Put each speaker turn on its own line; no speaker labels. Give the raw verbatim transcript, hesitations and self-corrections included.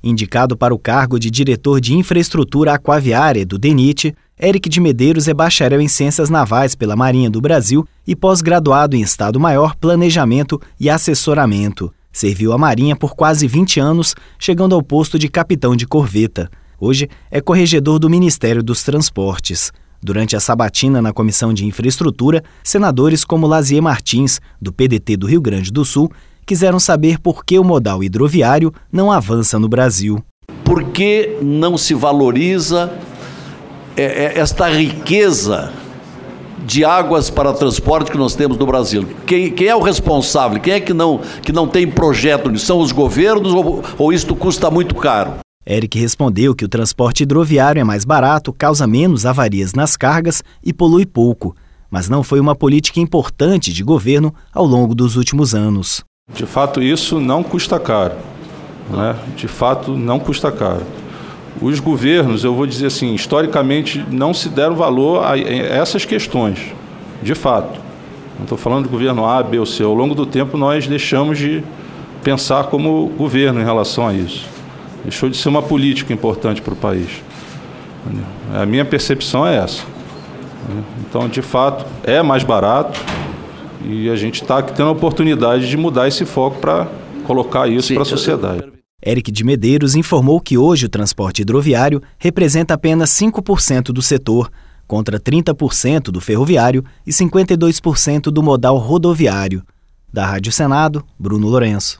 Indicado para o cargo de diretor de infraestrutura aquaviária do DENIT, Éric de Medeiros é bacharel em Ciências Navais pela Marinha do Brasil e pós-graduado em Estado-Maior, Planejamento e Assessoramento. Serviu a Marinha por quase vinte anos, chegando ao posto de capitão de corveta. Hoje é corregedor do Ministério dos Transportes. Durante a sabatina na Comissão de Infraestrutura, senadores como Lazier Martins, do P D T do Rio Grande do Sul, quiseram saber por que o modal hidroviário não avança no Brasil.
Por que não se valoriza esta riqueza de águas para transporte que nós temos no Brasil? Quem, quem é o responsável? Quem é que não, que não tem projeto nisso? São os governos ou, ou isto custa muito caro?
Éric respondeu que o transporte hidroviário é mais barato, causa menos avarias nas cargas e polui pouco, mas não foi uma política importante de governo ao longo dos últimos anos.
De fato, isso não custa caro, né? De fato, não custa caro. Os governos, eu vou dizer assim, historicamente não se deram valor a essas questões, de fato. Não estou falando do governo A, B ou C. Ao longo do tempo, nós deixamos de pensar como governo em relação a isso. Deixou de ser uma política importante para o país. A minha percepção é essa. Então, de fato, é mais barato e a gente está tendo a oportunidade de mudar esse foco para colocar isso para a sociedade.
Éric de Medeiros informou que hoje o transporte hidroviário representa apenas cinco por cento do setor, contra trinta por cento do ferroviário e cinquenta e dois por cento do modal rodoviário. Da Rádio Senado, Bruno Lourenço.